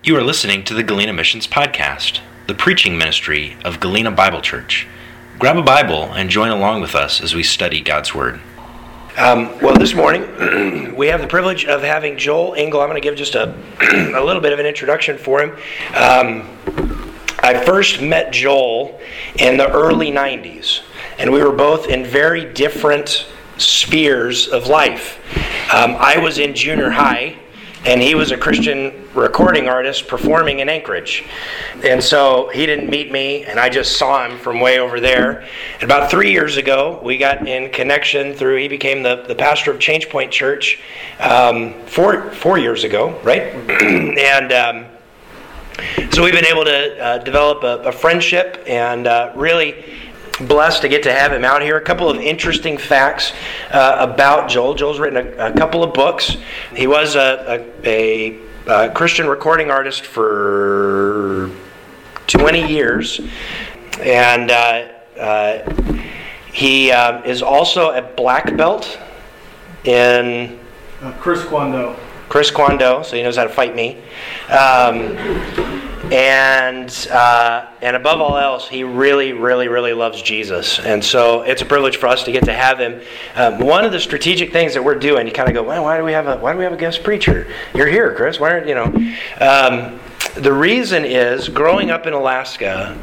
You are listening to the Galena Missions Podcast, the preaching ministry of Galena Bible Church. Grab a Bible and join along with us as we study God's Word. Well, this morning we have the privilege of having Joel Engel. I'm going to give just a little bit of an introduction for him. I first met Joel in the early 90s, and we were both in very different spheres of life. I was in junior high, and he was a Christian recording artist performing in Anchorage. And so he didn't meet me, and I just saw him from way over there. And about 3 years ago, we got in connection through, he became the pastor of Change Point Church 4 years ago, right? And so we've been able to develop a friendship, and really blessed to get to have him out here. A couple of interesting facts about Joel. Joel's written a couple of books. He was a Christian recording artist for 20 years. And he is a black belt in Chris Kwando, so he knows how to fight me. And above all else, he really, really, really loves Jesus. And so it's a privilege for us to get to have him. One of the strategic things that we're doing, you kind of go, well, why do we have a guest preacher? You're here, Chris. Why aren't you know? The reason is, growing up in Alaska,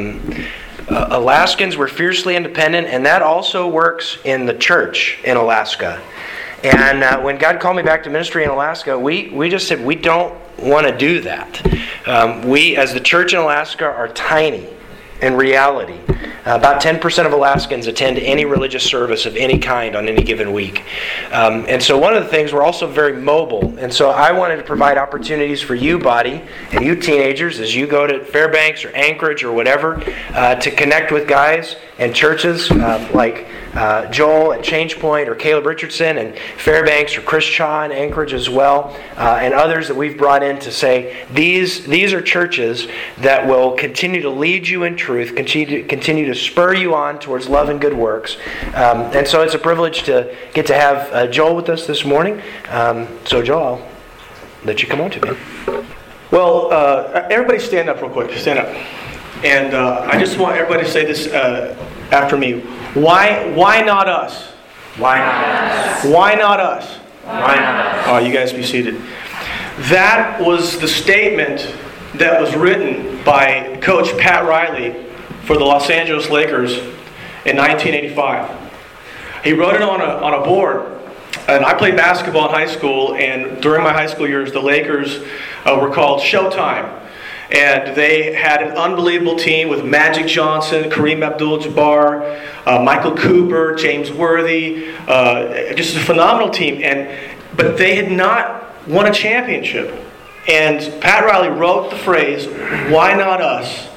Alaskans were fiercely independent, and that also works in the church in Alaska. And when God called me back to ministry in Alaska, we just said we don't want to do that. We, as the church in Alaska, are tiny in reality. About 10% of Alaskans attend any religious service of any kind on any given week. And so one of the things, we're also very mobile. And so I wanted to provide opportunities for you, body, and you teenagers, as you go to Fairbanks or Anchorage or whatever, to connect with guys and churches like Joel at Change Point, or Caleb Richardson and Fairbanks, or Chris Shaw in Anchorage as well, and others that we've brought in to say these are churches that will continue to lead you in truth, continue to spur you on towards love and good works. And so it's a privilege to get to have Joel with us this morning. So Joel, I'll let you come on to me. Well, everybody stand up real quick. Stand up. And I just want everybody to say this after me. Why not us? Why not us? Why not us? Why not us? Oh, you guys be seated. That was the statement that was written by Coach Pat Riley for the Los Angeles Lakers in 1985. He wrote it on a board. And I played basketball in high school, and during my high school years, the Lakers were called Showtime. And they had an unbelievable team with Magic Johnson, Kareem Abdul-Jabbar, Michael Cooper, James Worthy, just a phenomenal team. But they had not won a championship. And Pat Riley wrote the phrase, "Why not us?"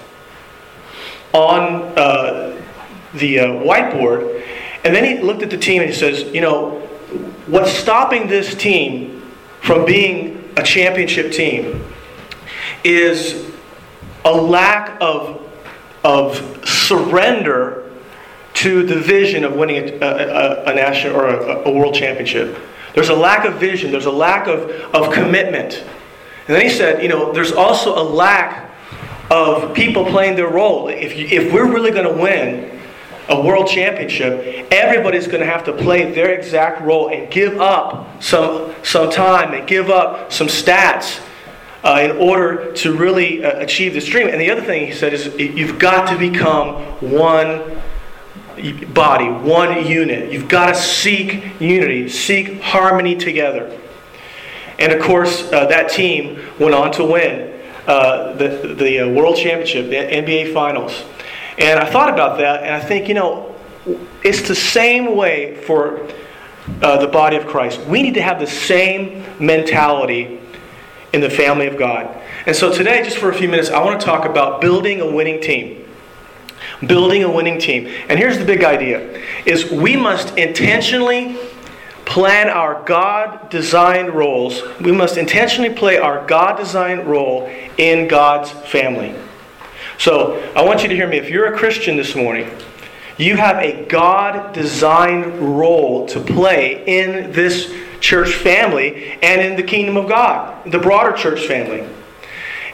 on the whiteboard. And then he looked at the team and he says, you know, what's stopping this team from being a championship team is a lack of surrender to the vision of winning a national or a world championship. There's a lack of vision. There's a lack of commitment. And then he said, you know, there's also a lack of people playing their role. If we're really going to win a world championship, everybody's going to have to play their exact role and give up some time and give up some stats in order to really achieve this dream. And the other thing he said is you've got to become one body, one unit. You've got to seek unity, seek harmony together. And of course, that team went on to win the World Championship, the NBA Finals. And I thought about that, and I think, you know, it's the same way for the body of Christ. We need to have the same mentality in the family of God. And so today, just for a few minutes, I want to talk about building a winning team. Building a winning team. And here's the big idea, is we must intentionally plan our God-designed roles. We must intentionally play our God-designed role in God's family. So I want you to hear me. If you're a Christian this morning, you have a God-designed role to play in this church family and in the kingdom of God, the broader church family.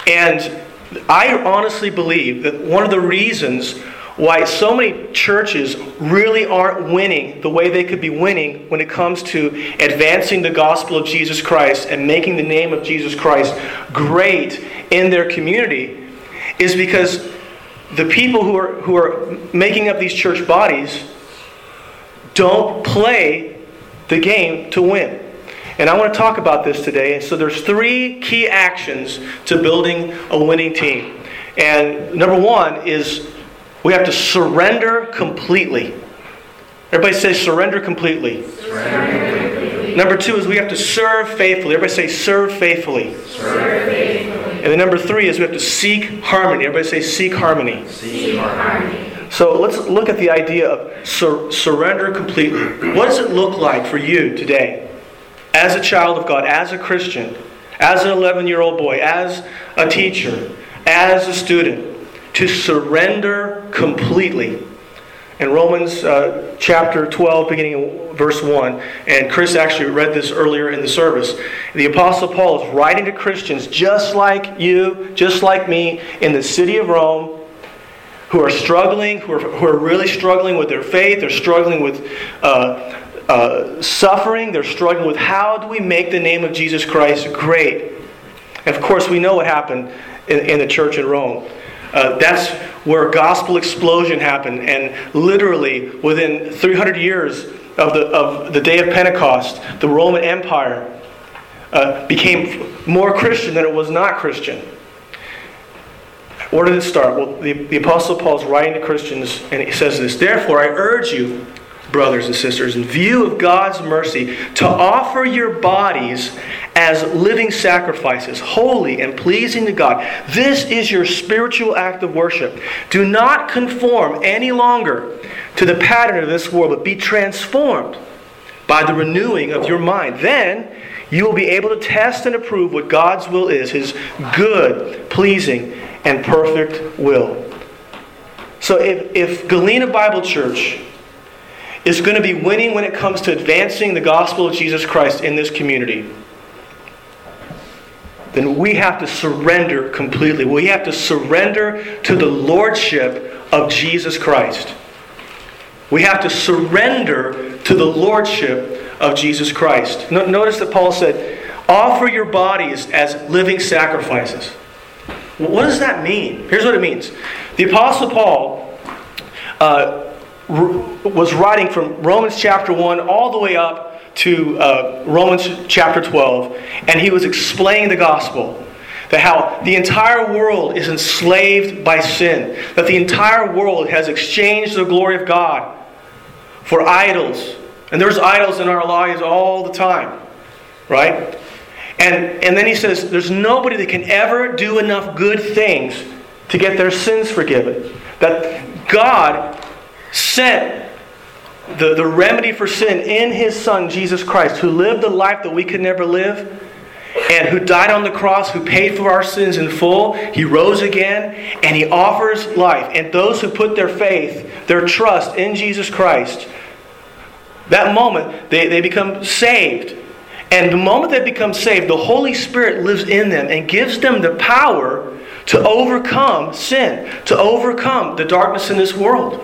And I honestly believe that one of the reasons why so many churches really aren't winning the way they could be winning when it comes to advancing the gospel of Jesus Christ and making the name of Jesus Christ great in their community is because the people who are making up these church bodies don't play the game to win. And I want to talk about this today. And so there's 3 key actions to building a winning team. And number 1 is we have to surrender completely. Everybody say surrender completely. Surrender completely. Number 2 is we have to serve faithfully. Everybody say serve faithfully. Serve faithfully. And then number 3 is we have to seek harmony. Everybody say seek harmony. Seek harmony. So let's look at the idea of surrender completely. What does it look like for you today? As a child of God, as a Christian, as an 11-year-old boy, as a teacher, as a student, to surrender completely. In Romans chapter 12, beginning in verse 1, and Chris actually read this earlier in the service, the Apostle Paul is writing to Christians just like you, just like me, in the city of Rome, who are struggling, who are really struggling with their faith, they're struggling with suffering, they're struggling with how do we make the name of Jesus Christ great. And of course we know what happened in the church in Rome. That's where gospel explosion happened, and literally within 300 years of the day of Pentecost, the Roman Empire became more Christian than it was not Christian. Where did it start? Well, the Apostle Paul is writing to Christians, and he says this: "Therefore I urge you, brothers and sisters, in view of God's mercy, to offer your bodies as living sacrifices, holy and pleasing to God. This is your spiritual act of worship. Do not conform any longer to the pattern of this world, but be transformed by the renewing of your mind. Then you will be able to test and approve what God's will is, His good, pleasing, and perfect will." So if Galena Bible Church is going to be winning when it comes to advancing the gospel of Jesus Christ in this community, then we have to surrender completely. We have to surrender to the lordship of Jesus Christ. We have to surrender to the lordship of Jesus Christ. Notice that Paul said, offer your bodies as living sacrifices. What does that mean? Here's what it means. The Apostle Paul was writing from Romans chapter 1 all the way up to Romans chapter 12, and he was explaining the gospel. That how the entire world is enslaved by sin. That the entire world has exchanged the glory of God for idols. And there's idols in our lives all the time. Right? And then he says, there's nobody that can ever do enough good things to get their sins forgiven. That God sent the remedy for sin in His Son, Jesus Christ, who lived the life that we could never live, and who died on the cross, who paid for our sins in full. He rose again, and He offers life. And those who put their faith, their trust in Jesus Christ, that moment, they become saved. And the moment they become saved, the Holy Spirit lives in them and gives them the power to overcome sin, to overcome the darkness in this world.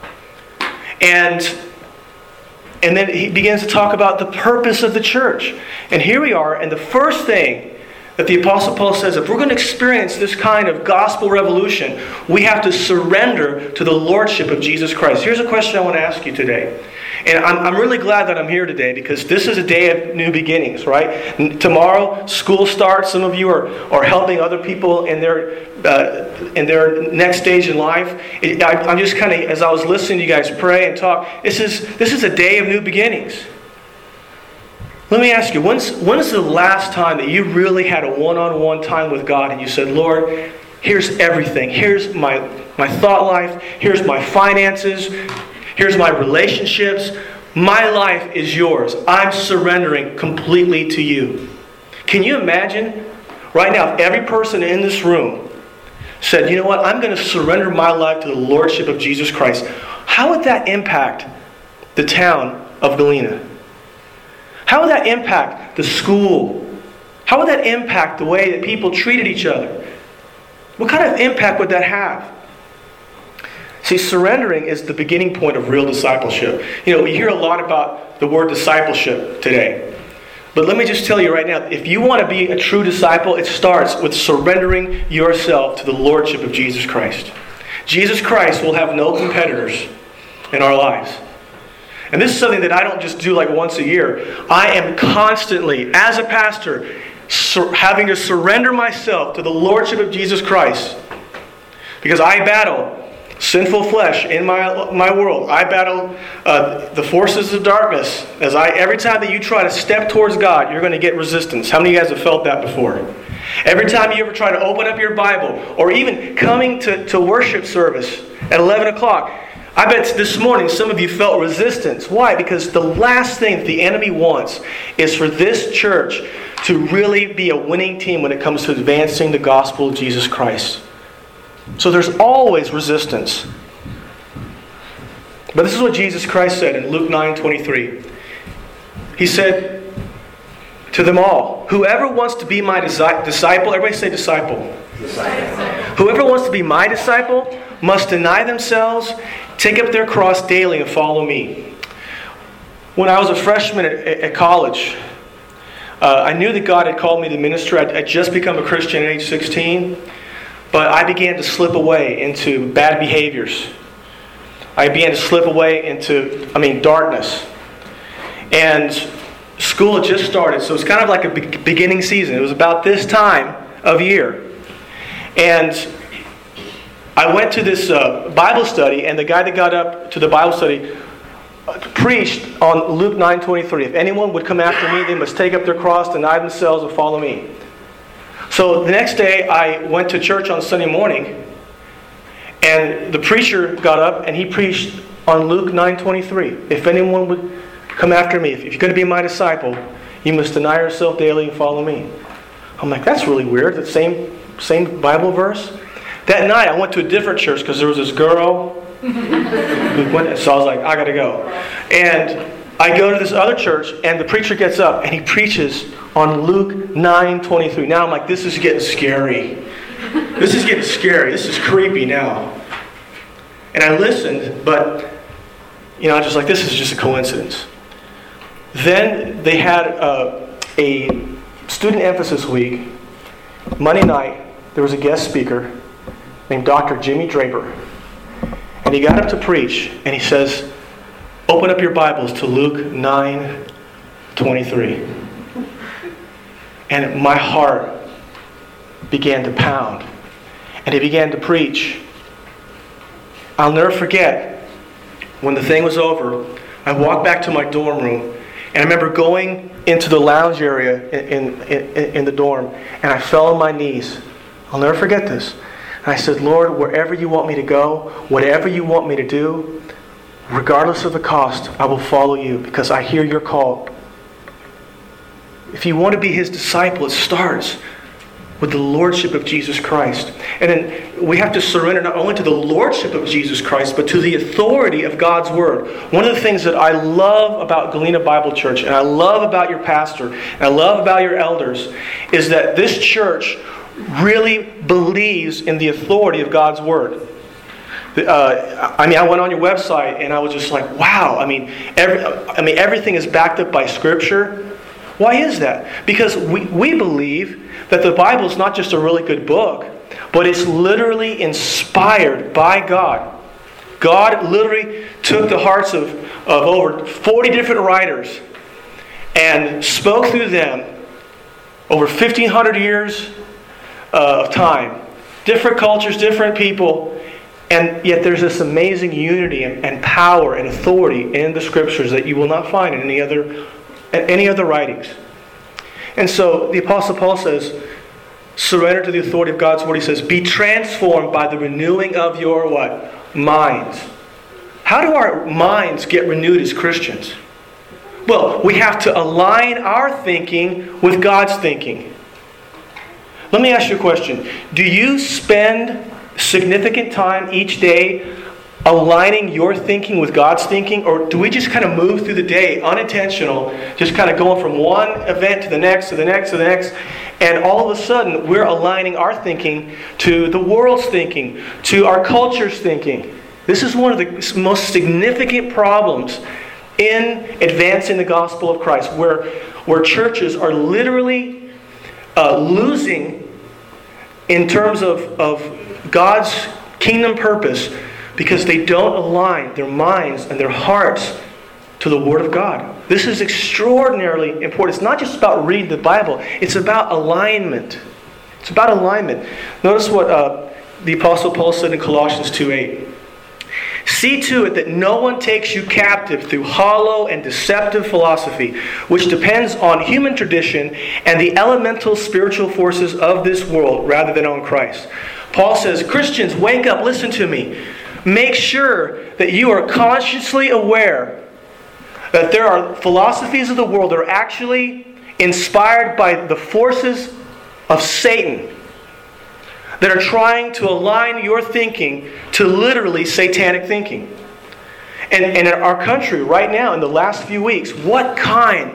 And then he begins to talk about the purpose of the church. And here we are, and the first thing that the Apostle Paul says, if we're going to experience this kind of gospel revolution, we have to surrender to the lordship of Jesus Christ. Here's a question I want to ask you today. And I'm really glad that I'm here today, because this is a day of new beginnings, right? Tomorrow, school starts. Some of you are helping other people in their next stage in life. I'm just kind of, as I was listening to you guys pray and talk, this is a day of new beginnings. Let me ask you, when is the last time that you really had a one-on-one time with God and you said, Lord, here's everything. Here's my thought life. Here's my finances. Here's my relationships. My life is yours. I'm surrendering completely to you. Can you imagine right now if every person in this room said, you know what, I'm going to surrender my life to the lordship of Jesus Christ. How would that impact the town of Galena? How would that impact the school? How would that impact the way that people treated each other? What kind of impact would that have? See, surrendering is the beginning point of real discipleship. We hear a lot about the word discipleship today. But let me just tell you right now, if you want to be a true disciple, it starts with surrendering yourself to the Lordship of Jesus Christ. Jesus Christ will have no competitors in our lives. And this is something that I don't just do like once a year. I am constantly, as a pastor, having to surrender myself to the Lordship of Jesus Christ. Because I battle sinful flesh in my world. I battle the forces of darkness. Every time that you try to step towards God, you're going to get resistance. How many of you guys have felt that before? Every time you ever try to open up your Bible, or even coming to worship service at 11 o'clock, I bet this morning some of you felt resistance. Why? Because the last thing that the enemy wants is for this church to really be a winning team when it comes to advancing the gospel of Jesus Christ. So there's always resistance. But this is what Jesus Christ said in Luke 9:23. He said to them all, whoever wants to be my disciple, everybody say disciple. Whoever wants to be my disciple must deny themselves, take up their cross daily and follow me. When I was a freshman at college, I knew that God had called me to ministry. I'd just become a Christian at age 16. But I began to slip away into bad behaviors. I began to slip away into, darkness. And school had just started, so it was kind of like a beginning season. It was about this time of year. And I went to this Bible study, and the guy that got up to the Bible study preached on Luke 9:23. If anyone would come after me, they must take up their cross, deny themselves, and follow me. So the next day, I went to church on Sunday morning, and the preacher got up and he preached on Luke 9:23. If anyone would come after me, if you're going to be my disciple, you must deny yourself daily and follow me. I'm like, that's really weird. The same Bible verse. That night, I went to a different church because there was this girl who went. So I was like, I got to go. And I go to this other church, and the preacher gets up and he preaches on Luke 9:23. Now I'm like, this is getting scary. This is getting scary. This is creepy now. And I listened, but I'm just like, this is just a coincidence. Then they had a student emphasis week. Monday night, there was a guest speaker named Dr. Jimmy Draper. And he got up to preach, and he says, open up your Bibles to Luke 9:23. And my heart began to pound. And he began to preach. I'll never forget, when the thing was over, I walked back to my dorm room, and I remember going into the lounge area in the dorm, and I fell on my knees. I'll never forget this. And I said, Lord, wherever you want me to go, whatever you want me to do, regardless of the cost, I will follow you because I hear your call. If you want to be His disciple, it starts with the Lordship of Jesus Christ. And then we have to surrender not only to the Lordship of Jesus Christ, but to the authority of God's Word. One of the things that I love about Galena Bible Church, and I love about your pastor, and I love about your elders, is that this church really believes in the authority of God's Word. I went on your website and I was just like, wow. Everything is backed up by Scripture. Why is that? Because we believe that the Bible is not just a really good book, but it's literally inspired by God. God literally took the hearts of over 40 different writers and spoke through them over 1,500 years of time. Different cultures, different people. And yet there's this amazing unity and power and authority in the Scriptures that you will not find in any other writings. And so the Apostle Paul says, surrender to the authority of God's Word. He says, be transformed by the renewing of your what? Minds. How do our minds get renewed as Christians? Well, we have to align our thinking with God's thinking. Let me ask you a question. Do you spend significant time each day aligning your thinking with God's thinking? Or do we just kind of move through the day unintentional, just kind of going from one event to the next, to the next, to the next, and all of a sudden we're aligning our thinking to the world's thinking, to our culture's thinking? This is one of the most significant problems in advancing the gospel of Christ, where churches are literally losing in terms of God's kingdom purpose because they don't align their minds and their hearts to the Word of God. This is extraordinarily important. It's not just about reading the Bible. It's about alignment. It's about alignment. Notice what the Apostle Paul said in Colossians 2:8. See to it that no one takes you captive through hollow and deceptive philosophy, which depends on human tradition and the elemental spiritual forces of this world rather than on Christ. Paul says, Christians, wake up, listen to me. Make sure that you are consciously aware that there are philosophies of the world that are actually inspired by the forces of Satan, that are trying to align your thinking to literally satanic thinking. And in our country right now, in the last few weeks, what kind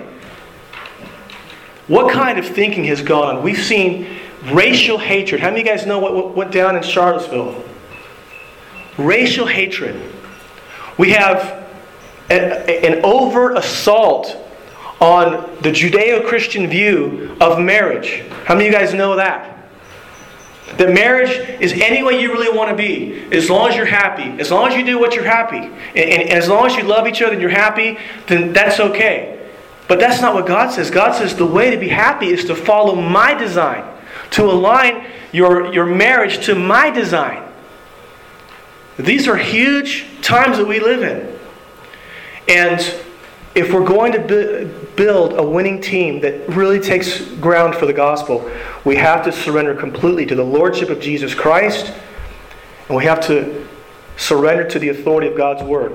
of thinking has gone on? We've seen racial hatred. How many of you guys know what went down in Charlottesville? Racial hatred. We have an overt assault on the Judeo-Christian view of marriage. How many of you guys know that? That marriage is any way you really want to be. As long as you're happy. As long as you do what you're happy. And as long as you love each other and you're happy, then that's okay. But that's not what God says. God says the way to be happy is to follow my design. To align your marriage to my design. These are huge times that we live in. And if we're going to build a winning team that really takes ground for the gospel, we have to surrender completely to the lordship of Jesus Christ, and we have to surrender to the authority of God's Word.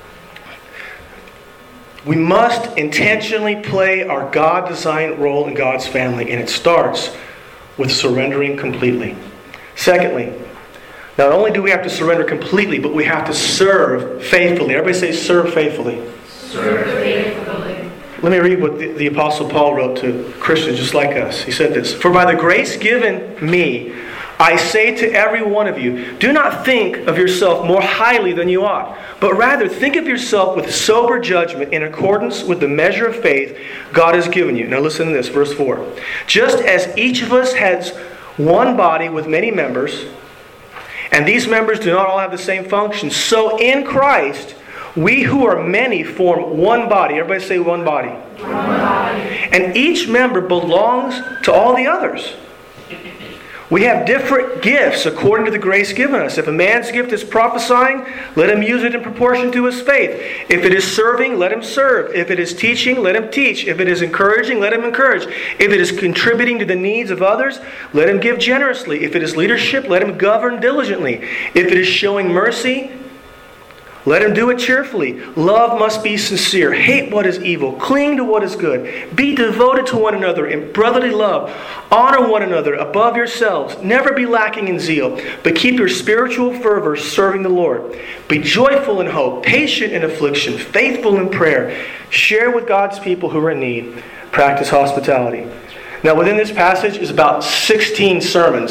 We must intentionally play our God-designed role in God's family, and it starts with surrendering completely. Secondly, not only do we have to surrender completely, but we have to serve faithfully. Everybody say, serve faithfully. Serve faithfully. Let me read what the Apostle Paul wrote to Christians just like us. He said this, For by the grace given me, I say to every one of you, do not think of yourself more highly than you ought, but rather think of yourself with sober judgment in accordance with the measure of faith God has given you. Now listen to this, verse 4. Just as each of us has one body with many members, and these members do not all have the same function, so in Christ, we who are many form one body. Everybody say one body. One body. And each member belongs to all the others. We have different gifts according to the grace given us. If a man's gift is prophesying, let him use it in proportion to his faith. If it is serving, let him serve. If it is teaching, let him teach. If it is encouraging, let him encourage. If it is contributing to the needs of others, let him give generously. If it is leadership, let him govern diligently. If it is showing mercy, let him do it cheerfully. Love must be sincere. Hate what is evil. Cling to what is good. Be devoted to one another in brotherly love. Honor one another above yourselves. Never be lacking in zeal, but keep your spiritual fervor serving the Lord. Be joyful in hope, patient in affliction, faithful in prayer. Share with God's people who are in need. Practice hospitality. Now within this passage is about 16 sermons.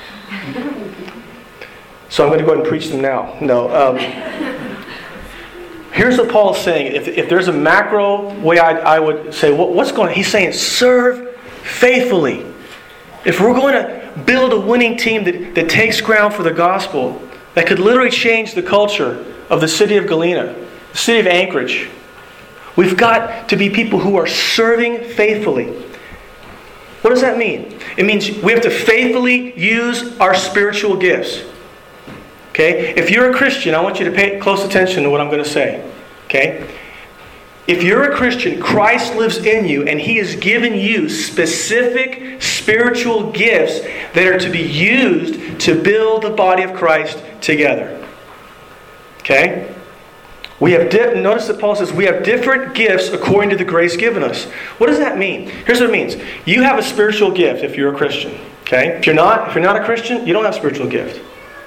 So I'm going to go ahead and preach them now. Here's what Paul is saying. If there's a macro way I would say, what's going on? He's saying, serve faithfully. If we're going to build a winning team that takes ground for the gospel, that could literally change the culture of the city of Galena, the city of Anchorage, we've got to be people who are serving faithfully. What does that mean? It means we have to faithfully use our spiritual gifts. Okay? If you're a Christian, I want you to pay close attention to what I'm going to say. Okay? If you're a Christian, Christ lives in you and He has given you specific spiritual gifts that are to be used to build the body of Christ together. Okay? Notice that Paul says we have different gifts according to the grace given us. What does that mean? Here's what it means. You have a spiritual gift if you're a Christian. Okay? If you're not a Christian, you don't have a spiritual gift.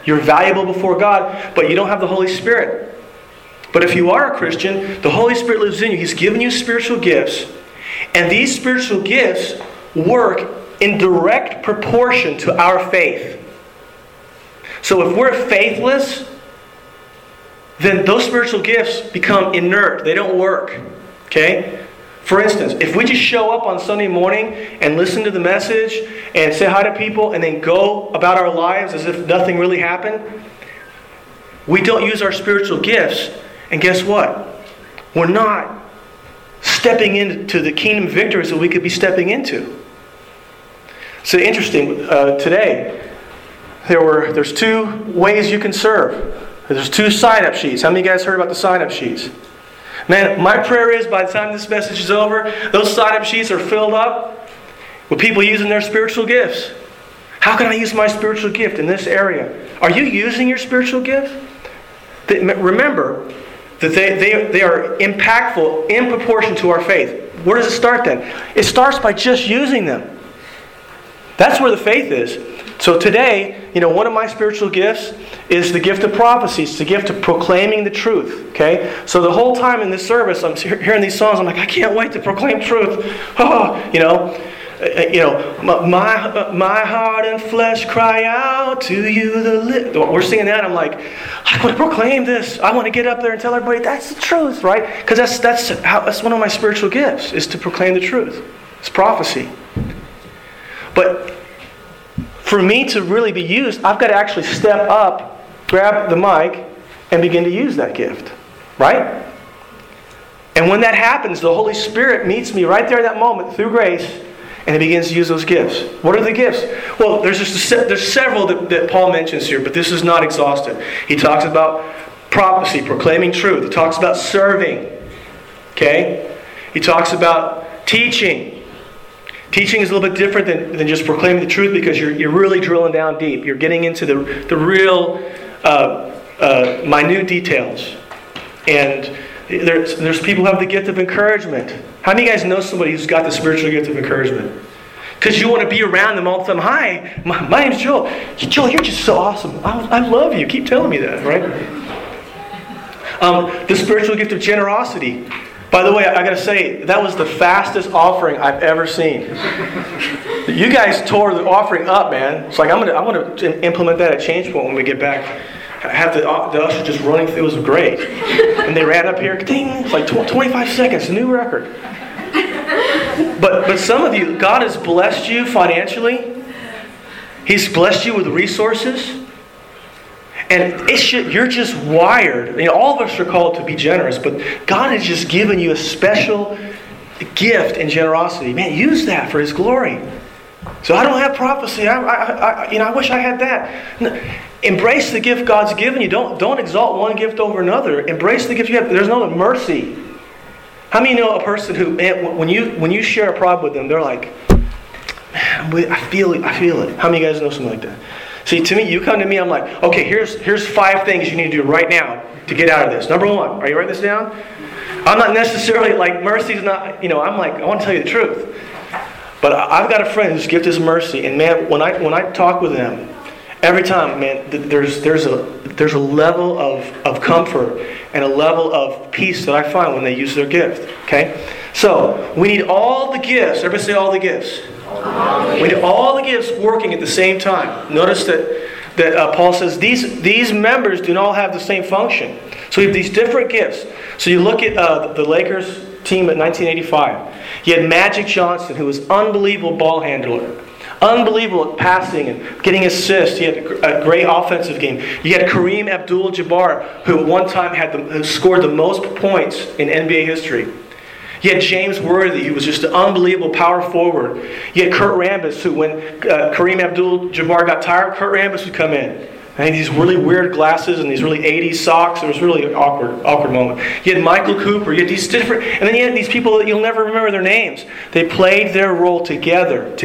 You're valuable before God, but you don't have the Holy Spirit. But if you are a Christian, the Holy Spirit lives in you. He's given you spiritual gifts. And these spiritual gifts work in direct proportion to our faith. So if we're faithless, then those spiritual gifts become inert. They don't work. Okay? For instance, if we just show up on Sunday morning and listen to the message and say hi to people and then go about our lives as if nothing really happened, we don't use our spiritual gifts. And guess what? We're not stepping into the kingdom victories that we could be stepping into. So interesting, today, there's 2 ways you can serve. There's 2 sign-up sheets. How many of you guys heard about the sign-up sheets? Man, my prayer is by the time this message is over, those sign-up sheets are filled up with people using their spiritual gifts. How can I use my spiritual gift in this area? Are you using your spiritual gift? Remember that they are impactful in proportion to our faith. Where does it start then? It starts by just using them. That's where the faith is. So today, one of my spiritual gifts is the gift of prophecy. It's the gift of proclaiming the truth. Okay? So the whole time in this service, I'm hearing these songs. I'm like, I can't wait to proclaim truth. My heart and flesh cry out to you. We're singing that. I'm like, I want to proclaim this. I want to get up there and tell everybody that's the truth, right? Because that's one of my spiritual gifts, is to proclaim the truth. It's prophecy. But for me to really be used, I've got to actually step up, grab the mic, and begin to use that gift. Right? And when that happens, the Holy Spirit meets me right there in that moment through grace, and He begins to use those gifts. What are the gifts? Well, there's several that Paul mentions here, but this is not exhaustive. He talks about prophecy, proclaiming truth. He talks about serving. Okay? He talks about teaching. Teaching is a little bit different than just proclaiming the truth, because you're really drilling down deep. You're getting into the real minute details. And there's people who have the gift of encouragement. How many of you guys know somebody who's got the spiritual gift of encouragement? Because you want to be around them all the time. Hi, my name's Joel. Joel, you're just so awesome. I love you. Keep telling me that, right? The spiritual gift of generosity. By the way, I got to say, that was the fastest offering I've ever seen. You guys tore the offering up, man. It's like, I want to implement that at Change Point when we get back. I have the usher just running through. It was great. And they ran up here, ding, it's like 25 seconds, a new record. But some of you, God has blessed you financially. He's blessed you with resources. And you're just wired. All of us are called to be generous, but God has just given you a special gift in generosity. Man, use that for His glory. So I don't have prophecy. I wish I had that. No, embrace the gift God's given you. Don't exalt one gift over another. Embrace the gift you have. There's no mercy. How many know a person who, when you share a problem with them, they're like, man, I feel it. How many of you guys know something like that? See, to me, you come to me, I'm like, okay, here's 5 things you need to do right now to get out of this. Number 1, are you writing this down? I'm not necessarily like, mercy's not, I'm like, I want to tell you the truth. But I've got a friend whose gift is mercy, and man, when I talk with them, every time, man, there's a level of comfort and a level of peace that I find when they use their gift. Okay? So, we need all the gifts. Everybody say all the gifts. We need all the gifts working at the same time. Notice that Paul says these members do not all have the same function. So we have these different gifts. So you look at the Lakers team at 1985. You had Magic Johnson, who was unbelievable ball handler. Unbelievable at passing and getting assists. He had a great offensive game. You had Kareem Abdul-Jabbar, who at one time who scored the most points in NBA history. You had James Worthy, who was just an unbelievable power forward. You had Kurt Rambis, who when Kareem Abdul-Jabbar got tired, Kurt Rambis would come in. And these really weird glasses and these really 80s socks. It was really an awkward moment. You had Michael Cooper. You had these different, and then you had these people that you'll never remember their names. They played their role together.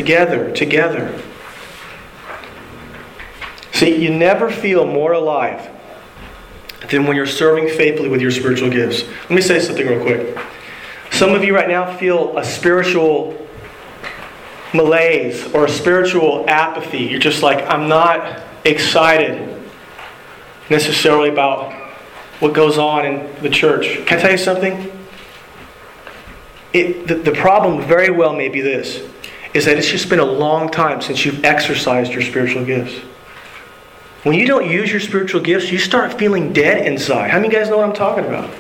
See, you never feel more alive than when you're serving faithfully with your spiritual gifts. Let me say something real quick. Some of you right now feel a spiritual malaise or a spiritual apathy. You're just like, I'm not excited necessarily about what goes on in the church. Can I tell you something? The problem very well may be this, is that it's just been a long time since you've exercised your spiritual gifts. When you don't use your spiritual gifts, you start feeling dead inside. How many of you guys know what I'm talking about?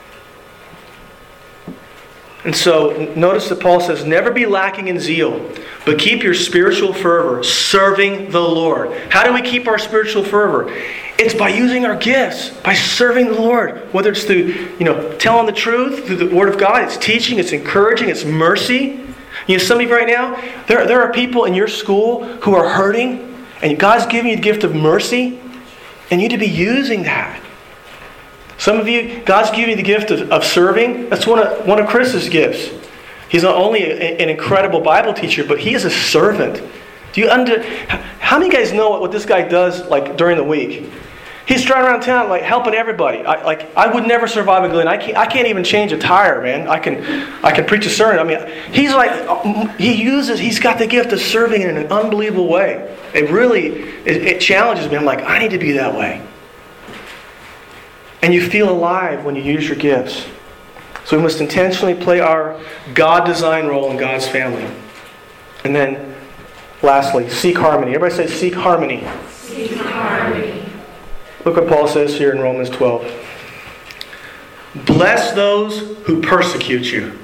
And so, notice that Paul says, never be lacking in zeal, but keep your spiritual fervor, serving the Lord. How do we keep our spiritual fervor? It's by using our gifts, by serving the Lord. Whether it's through, telling the truth, through the Word of God, it's teaching, it's encouraging, it's mercy. Some of you right now, there are people in your school who are hurting, and God's giving you the gift of mercy, and you need to be using that. Some of you, God's giving you the gift of serving. That's one of Chris's gifts. He's not only an incredible Bible teacher, but he is a servant. How many guys know what this guy does during the week? He's driving around town helping everybody. I would never survive in Glen. I can't even change a tire, man. I can preach a sermon. He's got the gift of serving in an unbelievable way. It challenges me. I'm like, I need to be that way. And you feel alive when you use your gifts. So we must intentionally play our God-designed role in God's family. And then, lastly, seek harmony. Everybody say, seek harmony. Seek harmony. Look what Paul says here in Romans 12. Bless those who persecute you.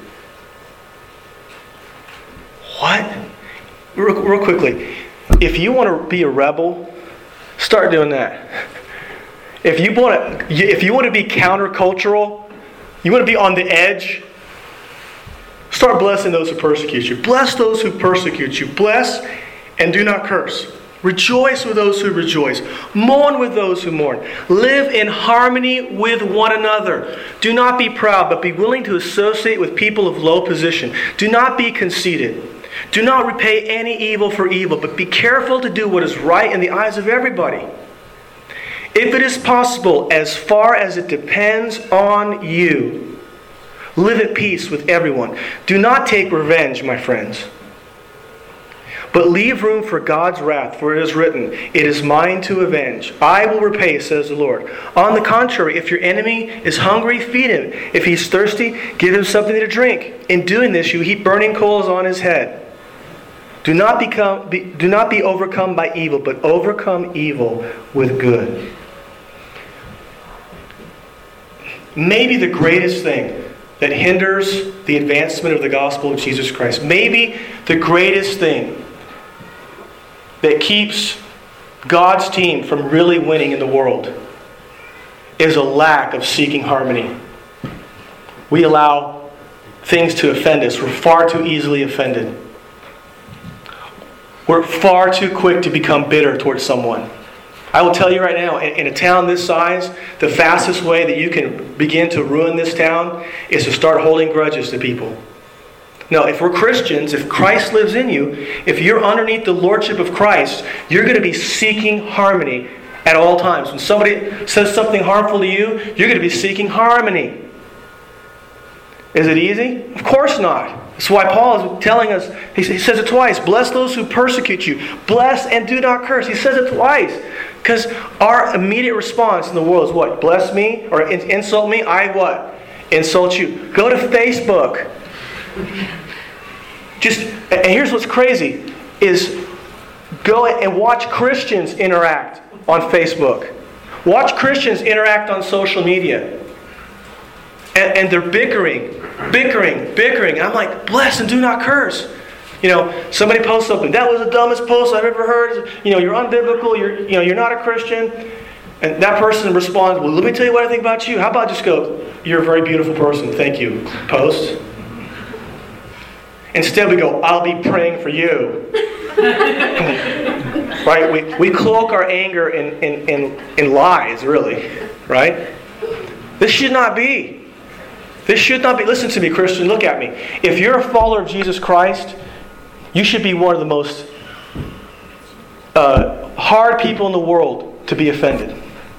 What? Real quickly. If you want to be a rebel, start doing that. If you want to be countercultural, you want to be on the edge, start blessing those who persecute you. Bless those who persecute you. Bless and do not curse. Rejoice with those who rejoice. Mourn with those who mourn. Live in harmony with one another. Do not be proud, but be willing to associate with people of low position. Do not be conceited. Do not repay any evil for evil, but be careful to do what is right in the eyes of everybody. If it is possible, as far as it depends on you, live at peace with everyone. Do not take revenge, my friends, but leave room for God's wrath, for it is written, "It is mine to avenge. I will repay, says the Lord." On the contrary, if your enemy is hungry, feed him. If he's thirsty, give him something to drink. In doing this, you heap burning coals on his head. Do not be overcome by evil, but overcome evil with good. Maybe the greatest thing that hinders the advancement of the gospel of Jesus Christ, maybe the greatest thing that keeps God's team from really winning in the world, is a lack of seeking harmony. We allow things to offend us. We're far too easily offended. We're far too quick to become bitter towards someone. I will tell you right now, in a town this size, the fastest way that you can begin to ruin this town is to start holding grudges to people. Now, if we're Christians, if Christ lives in you, if you're underneath the lordship of Christ, you're going to be seeking harmony at all times. When somebody says something harmful to you, you're going to be seeking harmony. Is it easy? Of course not. That's why Paul is telling us, he says it twice, bless those who persecute you. Bless and do not curse. He says it twice. Because our immediate response in the world is what? Bless me or insult me? I what? Insult you. Go to Facebook. And here's what's crazy, is go and watch Christians interact on Facebook. Watch Christians interact on social media. And they're bickering. I'm like, bless and do not curse. Somebody posts something. That was the dumbest post I've ever heard. You're unbiblical. You're not a Christian. And that person responds, well, let me tell you what I think about you. How about just go, you're a very beautiful person. Thank you. Post. Instead we go, I'll be praying for you. Right? We cloak our anger in lies, really. Right? This should not be. Listen to me, Christian. Look at me. If you're a follower of Jesus Christ, you should be one of the most hard people in the world to be offended.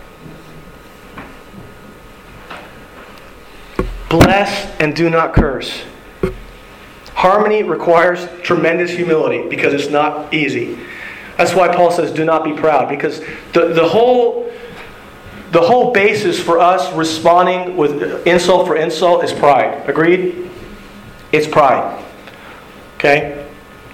Bless and do not curse. Harmony requires tremendous humility because it's not easy. That's why Paul says, do not be proud. Because the whole the whole basis for us responding with insult for insult is pride. Agreed? It's pride. Okay?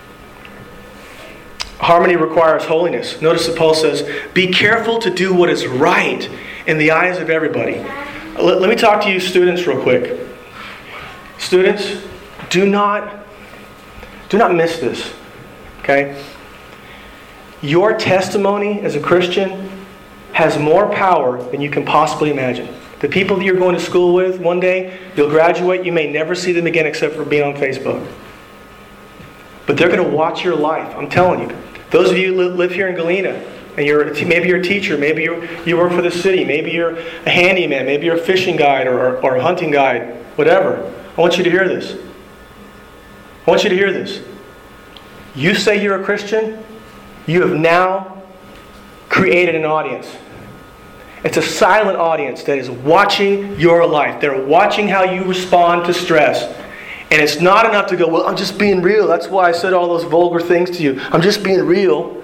Harmony requires holiness. Notice that Paul says, be careful to do what is right in the eyes of everybody. Let me talk to you students real quick. Students, do not miss this. Okay? Your testimony as a Christian has more power than you can possibly imagine. The people that you're going to school with, one day, you'll graduate, you may never see them again except for being on Facebook. But they're going to watch your life, I'm telling you. Those of you who live here in Galena, and maybe you're a teacher, maybe you work for the city, maybe you're a handyman, maybe you're a fishing guide or a hunting guide, whatever. I want you to hear this. I want you to hear this. You say you're a Christian, you have now created an audience. It's a silent audience that is watching your life. They're watching how you respond to stress. And it's not enough to go, well, I'm just being real. That's why I said all those vulgar things to you. I'm just being real.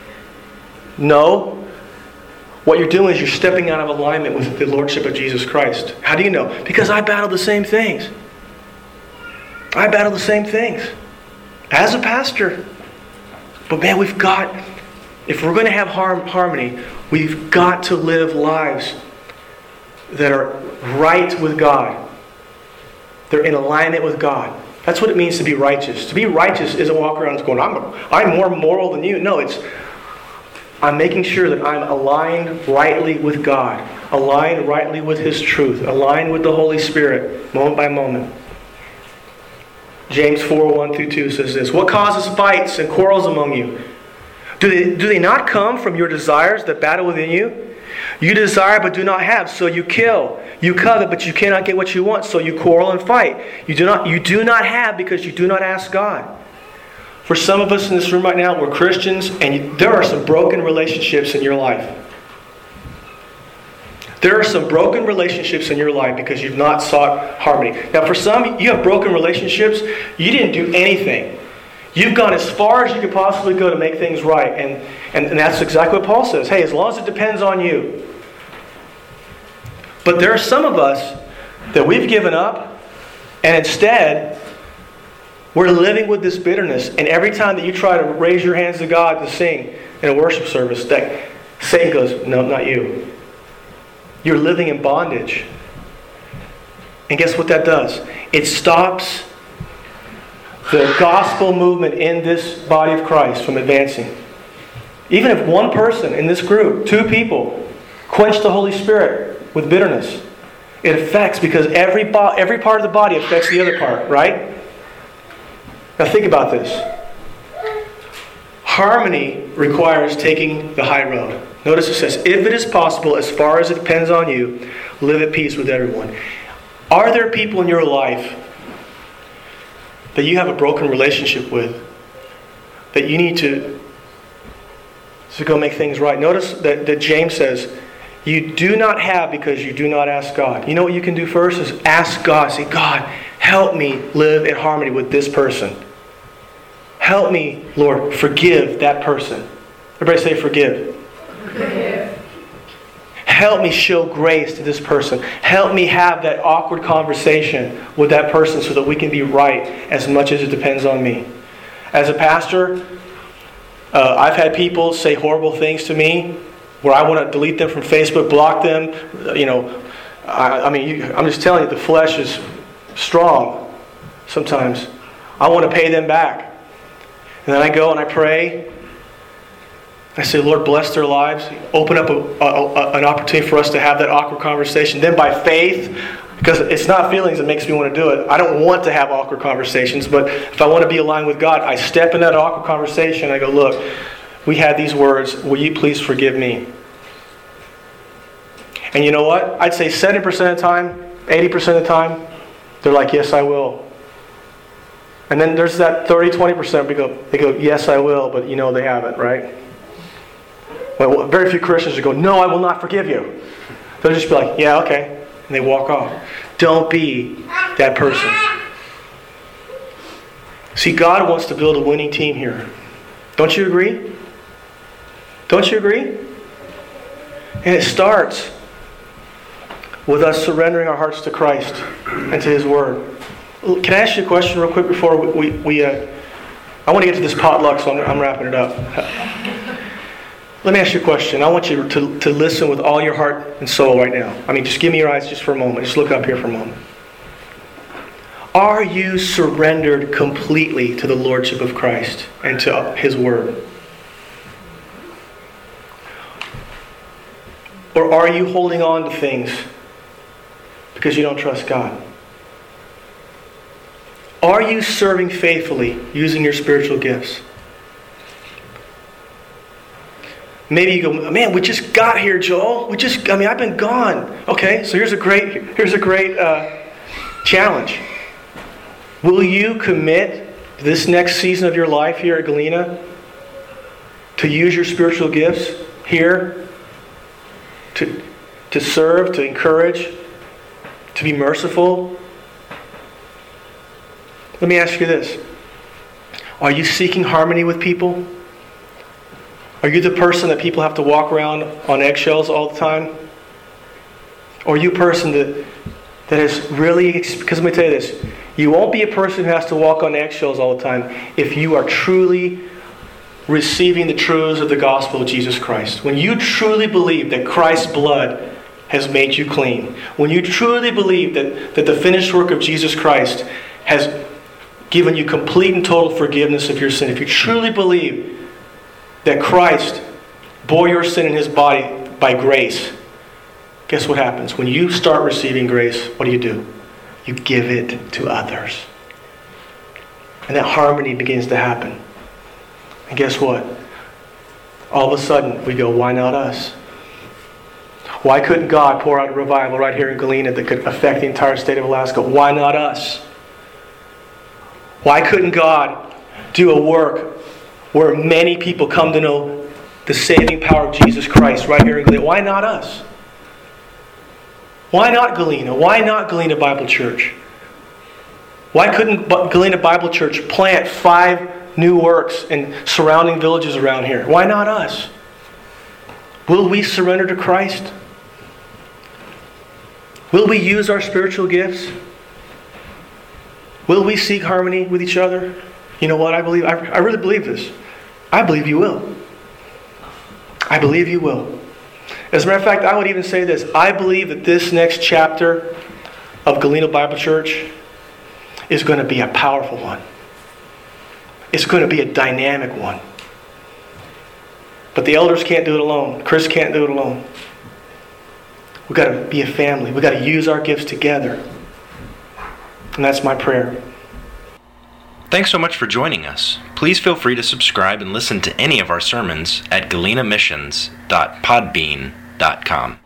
No. What you're doing is you're stepping out of alignment with the Lordship of Jesus Christ. How do you know? Because I battle the same things. I battle the same things. As a pastor. But man, if we're going to have harmony, we've got to live lives that are right with God. They're in alignment with God. That's what it means to be righteous. To be righteous isn't walk around going, I'm more moral than you. No, I'm making sure that I'm aligned rightly with God. Aligned rightly with His truth. Aligned with the Holy Spirit, moment by moment. James 4:1-2 says this, what causes fights and quarrels among you? Do they not come from your desires that battle within you? You desire but do not have, so you kill. You covet but you cannot get what you want, so you quarrel and fight. You do not have because you do not ask God. For some of us in this room right now, we're Christians, and there are some broken relationships in your life. There are some broken relationships in your life because you've not sought harmony. Now for some, you have broken relationships, you didn't do anything. You've gone as far as you could possibly go to make things right. And that's exactly what Paul says. Hey, as long as it depends on you. But there are some of us that we've given up, and instead, we're living with this bitterness. And every time that you try to raise your hands to God to sing in a worship service, that Satan goes, no, not you. You're living in bondage. And guess what that does? It stops the gospel movement in this body of Christ from advancing. Even if one person in this group, 2 people, quench the Holy Spirit with bitterness, it affects, because every part of the body affects the other part, right? Now think about this. Harmony requires taking the high road. Notice it says, if it is possible, as far as it depends on you, live at peace with everyone. Are there people in your life that you have a broken relationship with, that you need to go make things right? Notice that James says, you do not have because you do not ask God. You know what you can do first is ask God. Say, God, help me live in harmony with this person. Help me, Lord, forgive that person. Everybody say forgive. Forgive. Help me show grace to this person. Help me have that awkward conversation with that person so that we can be right as much as it depends on me. As a pastor, I've had people say horrible things to me where I want to delete them from Facebook, block them. I'm just telling you, the flesh is strong sometimes. I want to pay them back. And then I go and I pray. I say, Lord, bless their lives. Open up an opportunity for us to have that awkward conversation. Then by faith, because it's not feelings that makes me want to do it. I don't want to have awkward conversations, but if I want to be aligned with God, I step in that awkward conversation and I go, look, we had these words. Will you please forgive me? And you know what? I'd say 70% of the time, 80% of the time, they're like, yes, I will. And then there's that 30-20% they go, yes, I will, but you know they haven't, right? Well, very few Christians would go, no, I will not forgive you. They'll just be like, yeah, okay. And they walk off. Don't be that person. See, God wants to build a winning team here. Don't you agree? Don't you agree? And it starts with us surrendering our hearts to Christ and to His Word. Can I ask you a question real quick before I want to get to this potluck, so I'm wrapping it up. Let me ask you a question. I want you to listen with all your heart and soul right now. I mean, just give me your eyes just for a moment. Just look up here for a moment. Are you surrendered completely to the Lordship of Christ and to His Word? Or are you holding on to things because you don't trust God? Are you serving faithfully using your spiritual gifts? Maybe you go, man, we just got here, Joel. I've been gone. Okay, so here's a great challenge. Will you commit this next season of your life here at Galena to use your spiritual gifts here to serve, to encourage, to be merciful? Let me ask you this. Are you seeking harmony with people? Are you the person that people have to walk around on eggshells all the time? Or are you a person that is really... Because let me tell you this. You won't be a person who has to walk on eggshells all the time if you are truly receiving the truths of the gospel of Jesus Christ. When you truly believe that Christ's blood has made you clean. When you truly believe that the finished work of Jesus Christ has given you complete and total forgiveness of your sin. If you truly believe that Christ bore your sin in His body by grace, guess what happens? When you start receiving grace, what do? You give it to others. And that harmony begins to happen. And guess what? All of a sudden, we go, why not us? Why couldn't God pour out a revival right here in Galena that could affect the entire state of Alaska? Why not us? Why couldn't God do a work where many people come to know the saving power of Jesus Christ right here in Galena? Why not us? Why not Galena? Why not Galena Bible Church? Why couldn't Galena Bible Church plant 5 new works in surrounding villages around here? Why not us? Will we surrender to Christ? Will we use our spiritual gifts? Will we seek harmony with each other? You know what I believe? I really believe this. I believe you will. I believe you will. As a matter of fact, I would even say this. I believe that this next chapter of Galena Bible Church is going to be a powerful one. It's going to be a dynamic one. But the elders can't do it alone. Chris can't do it alone. We've got to be a family. We've got to use our gifts together. And that's my prayer. Thanks so much for joining us. Please feel free to subscribe and listen to any of our sermons at galenamissions.podbean.com.